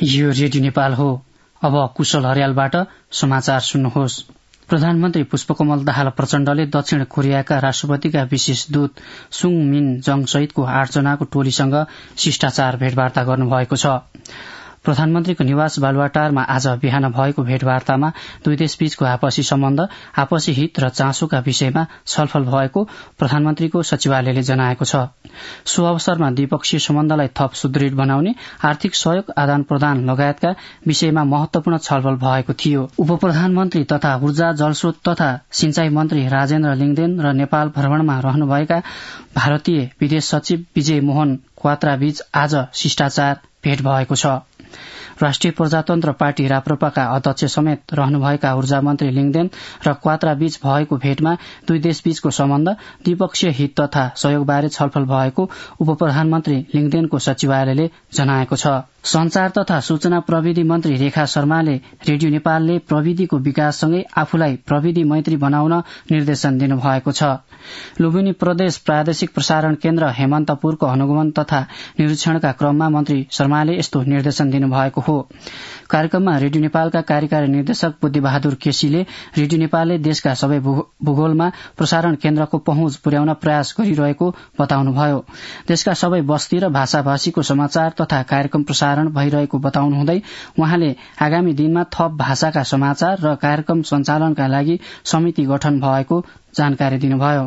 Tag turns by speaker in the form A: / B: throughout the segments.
A: यो रेडियो नेपाल हो। अब कुशल हरियालबाट समाचार सुन्नुहोस्। प्रधानमन्त्री पुष्पकमल दाहाल प्रचण्डले दक्षिण कोरियाका राष्ट्रपतिका विशेष दूत सुङ मिन जङ सहितको 8 जनाको टोलीसँग शिष्टाचार भेटवार्ता गर्नुभएको छ। प्रधानमन्त्रीको निवास बालुवाटारमा आज बिहान भएको भेटवार्तामा दुई देशबीचको आपसी सम्बन्ध, आपसी हित र चासोका विषयमा छलफल भएको प्रधानमन्त्रीको सचिवालयले जनाएको छ। सो अवसरमा द्विपक्षीय सम्बन्धलाई थप सुदृढ बनाउने, आर्थिक सहयोग आदान प्रदान लगायतका विषयमा महत्वपूर्ण छलफल भएको थियो। उप प्रधानमन्त्री तथा ऊर्जा, जलस्रोत तथा सिंचाई मन्त्री राजेन्द्र लिङदेन र नेपाल भ्रमणमा रहनुभएका भारतीय विदेश सचिव विजय मोहन क्वात्राबीच आज शिष्टाचार भेट भएको छ। राष्ट्रिय प्रजातन्त्र पार्टी राप्रपाका अध्यक्ष समेत रहनुभएका ऊर्जा मन्त्री लिङदेन र क्वात्राबीच भएको भेटमा दुई देशबीचको सम्बन्ध, द्विपक्षीय हित तथा सहयोगबारे छलफल भएको उप प्रधानमन्त्री लिङदेनको सचिवालयले जनाएको छ। संचार तथा सूचना प्रविधि मन्त्री रेखा शर्माले रेडियो नेपालले प्रविधिको विकाससँगै आफूलाई प्रविधि मैत्री बनाउन निर्देशन दिनुभएको छ। लुम्बिनी प्रदेश प्रादेशिक प्रसारण केन्द्र हेमन्तपुरको अनुगमन तथा निरीक्षणका क्रममा मन्त्री शर्माले यस्तो निर्देशन दिनुभएको हो। कार्यक्रममा रेडियो नेपालका कार्यकारी निर्देशक बुद्धिबहादुर केसीले रेडियो नेपालले देशका सबै भूगोलमा प्रसारण केन्द्रको पहुँच पुर्याउन प्रयास गरिरहेको बताउनुभयो। देशका सबै बस्ती र भाषाभाषीको समाचार तथा कार्यक्रम प्रसारण भइरहेको बताउनुहुँदै उहाँले आगामी दिनमा थप भाषाका समाचार र कार्यक्रम सञ्चालनका लागि समिति गठन भएको जानकारी दिनुभयो।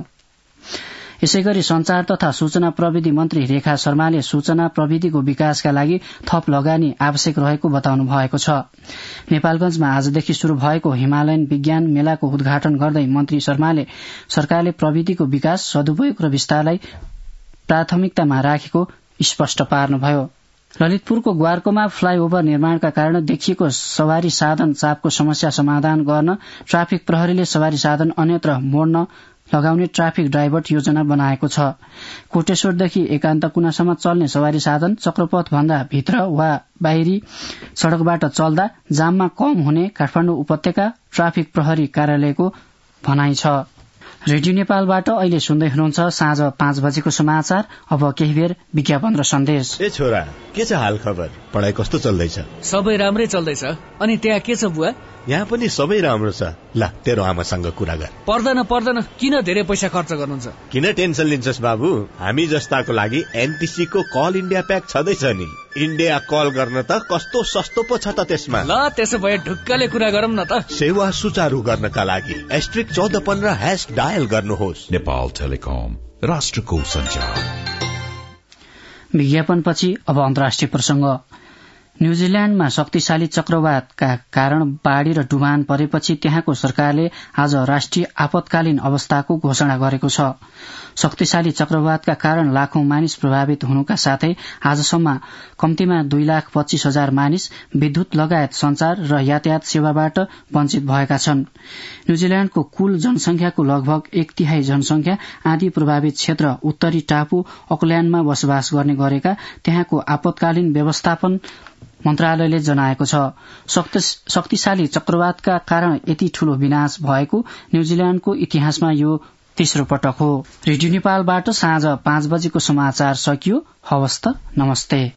A: यसैगरी संचार तथा सूचना प्रविधि मन्त्री रेखा शर्माले सूचना प्रविधिको विकासका लागि थप लगानी आवश्यक रहेको बताउनु भएको छ। नेपालगंजमा आजदेखि शुरू भएको हिमालयन विज्ञान मेलाको उद्घाटन गर्दै मन्त्री शर्माले सरकारले प्रविधिको विकास, सदुपयोग र विस्तारलाई प्राथमिकतामा राखेको स्पष्ट पार्नुभयो। ललितपुरको ग्वारकोमा फ्लाईओभर निर्माणका कारण देखिएको सवारी साधन चापको समस्या समाधान गर्न ट्राफिक प्रहरीले सवारी साधन अन्यत्र मोड्न लगाउने ट्राफिक डाइभर्ट योजना बनाएको छ। कोटेश्वरदेखि एकान्तकुनासम्म चल्ने सवारी साधन चक्रपथ भन्दा भित्र वा बाहिरी सड़कबाट चल्दा जाममा कम हुने काठमाडौँ उपत्यका ट्राफिक प्रहरी कार्यालयको भनाइ छ। रेडियो नेपालबाट अहिले सुन्दै हुनुहुन्छ साँझ 5 बजेको समाचार। अब केही बेर विज्ञापन र सन्देश।
B: ए छोरा, के छ हाल खबर? पढाइ कस्तो चल्दैछ?
C: सबै राम्रै चल्दैछ। अनि त्यहाँ के छ बुवा?
B: यहाँ पनि सबै राम्रो छ। ल तेरो आमासँग कुरा गर।
C: पर्दैन, किन धेरै पैसा खर्च गर्नुहुन्छ?
B: किन टेन्सन लिन्छस् बाबु? हामी जस्ताको लागि एनटीसी को कल इन्डिया प्याक छँदैछ नि। इन्डिया कल गर्न त कस्तो सस्तो पो छ त त्यसमा।
C: ल त्यसो भए ढुक्कले कुरा गरौँ न त।
B: सेवा सुचारू गर्नका लागि *1415# डायल गर्नुहोस्।
D: नेपाल टेलिकम, राष्ट्रको सञ्चार।
A: विज्ञापनपछि अब अन्तर्राष्ट्रिय प्रसंग। न्यूजील्याण्डमा शक्तिशाली चक्रवातका कारण बाढ़ी र डुबान परेपछि त्यहाँको सरकारले आज राष्ट्रिय आपतकालीन अवस्थाको घोषणा गरेको छ। शक्तिशाली चक्रवातका कारण लाखौं मानिस प्रभावित हुनुका साथै आजसम्म कम्तीमा 2,25,000 मानिस विद्युत लगायत संचार र यातायात सेवाबाट वञ्चित भएका छन्। न्यूजील्याण्डको कुल जनसंख्याको लगभग 1/3 जनसंख्या आदि प्रभावित क्षेत्र उत्तरी टापु अकल्याण्डमा बसोबास गर्ने गरेका त्यहाँको आपतकालीन व्यवस्थापन मन्त्रालयले जनाएको छ। शक्तिशाली चक्रवातका कारण यति ठूलो विनाश भएको न्यूजील्याण्डको इतिहासमा यो तेस्रो पटक हो। रेडियो नेपालबाट साँझ 5 बजेको समाचार सकियो। हवस् त, नमस्ते।